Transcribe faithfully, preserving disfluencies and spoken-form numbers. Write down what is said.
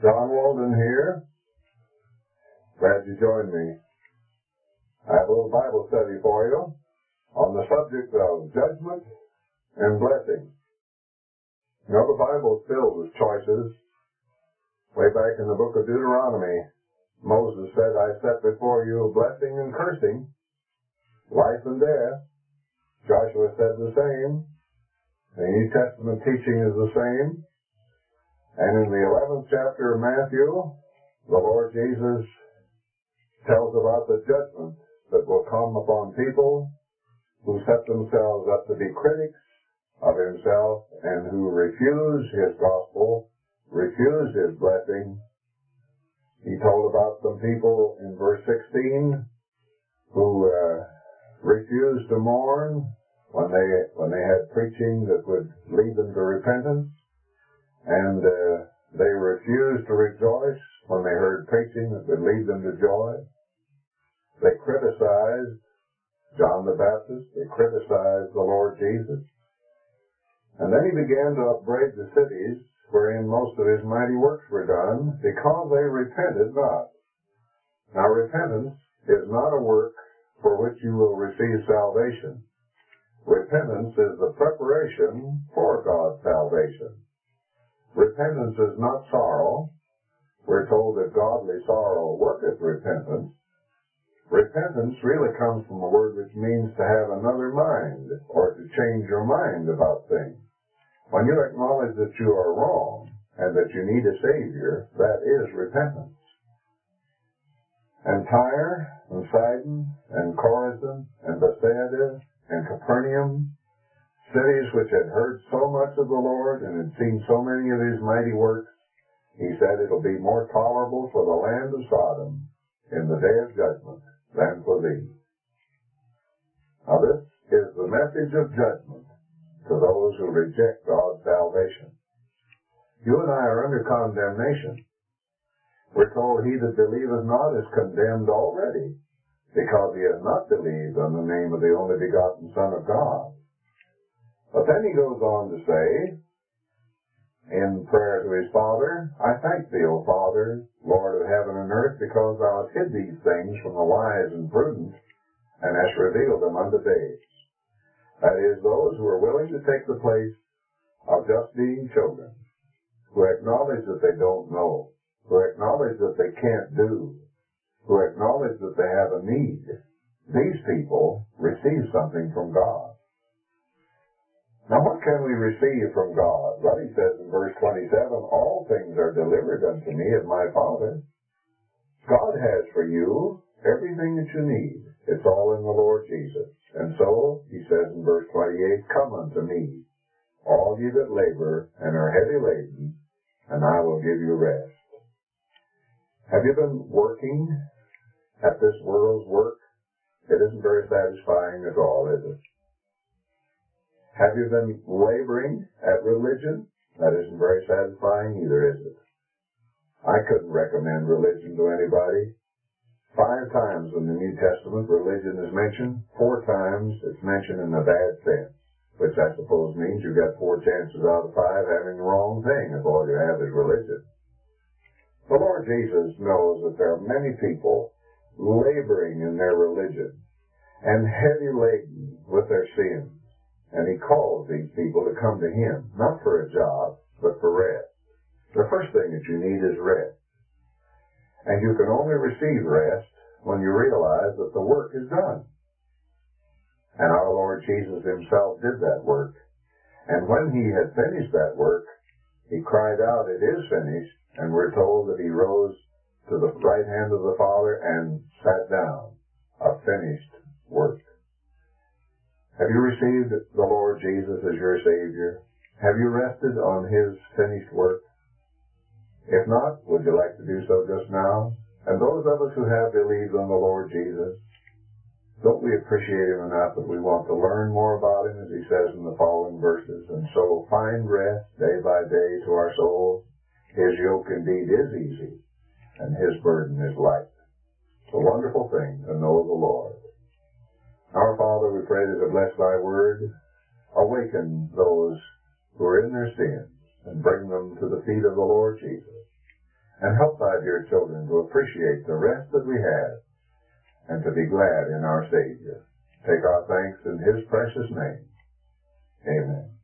John Walden here. Glad you joined me. I have a little Bible study for you on the subject of judgment and blessing. You know, the Bible is filled with choices. Way back in the book of Deuteronomy, Moses said, I set before you blessing and cursing, life and death. Joshua said the same. The New Testament teaching is the same. And in the eleventh chapter of Matthew, the Lord Jesus tells about the judgment that will come upon people who set themselves up to be critics of himself and who refuse his gospel, refuse his blessing. He told about some people in verse sixteen who uh, refused to mourn when they when they had preaching that would lead them to repentance. And uh, they refused to rejoice when they heard preaching that would lead them to joy. They criticized John the Baptist. They criticized the Lord Jesus. And then he began to upbraid the cities wherein most of his mighty works were done because they repented not. Now, repentance is not a work for which you will receive salvation. Repentance is the preparation for God's salvation. Repentance is not sorrow. We're told that godly sorrow worketh repentance. Repentance really comes from a word which means to have another mind, or to change your mind about things. When you acknowledge that you are wrong and that you need a Savior, that is repentance. And Tyre and Sidon and Chorazin and Bethsaida and Capernaum, cities which had heard so much of the Lord and had seen so many of his mighty works, he said it'll be more tolerable for the land of Sodom in the day of judgment than for thee. Now this is the message of judgment to those who reject God's salvation. You and I are under condemnation. We're told he that believeth not is condemned already, because he has not believed on the name of the only begotten Son of God. But then he goes on to say, in prayer to his Father, I thank thee, O Father, Lord of heaven and earth, because thou hast hid these things from the wise and prudent, and hast revealed them unto babes. That is, those who are willing to take the place of just being children, who acknowledge that they don't know, who acknowledge that they can't do, who acknowledge that they have a need. These people receive something from God. Now, what can we receive from God? Well, he says in verse twenty-seven, all things are delivered unto me of my Father. God has for you everything that you need. It's all in the Lord Jesus. And so, he says in verse twenty-eight, come unto me, all ye that labor and are heavy laden, and I will give you rest. Have you been working at this world's work? It isn't very satisfying at all, is it? Have you been laboring at religion? That isn't very satisfying either, is it? I couldn't recommend religion to anybody. Five times in the New Testament religion is mentioned. Four times it's mentioned in a bad sense, which I suppose means you've got four chances out of five having the wrong thing if all you have is religion. The Lord Jesus knows that there are many people laboring in their religion and heavy laden with their sins. And he calls these people to come to him, not for a job, but for rest. The first thing that you need is rest. And you can only receive rest when you realize that the work is done. And our Lord Jesus himself did that work. And when he had finished that work, he cried out, it is finished, and we're told that he rose to the right hand of the Father and sat down, a finished work. Have you received the Lord Jesus as your Savior? Have you rested on his finished work? If not, would you like to do so just now? And those of us who have believed on the Lord Jesus, don't we appreciate him enough that we want to learn more about him, as he says in the following verses, and so find rest day by day to our souls? His yoke indeed is easy, and his burden is light. It's a wonderful thing to know the Lord. Our Father, we pray that to bless thy word, awaken those who are in their sins, and bring them to the feet of the Lord Jesus. and help thy dear children to appreciate the rest that we have and to be glad in our Savior. Take our thanks in his precious name. Amen.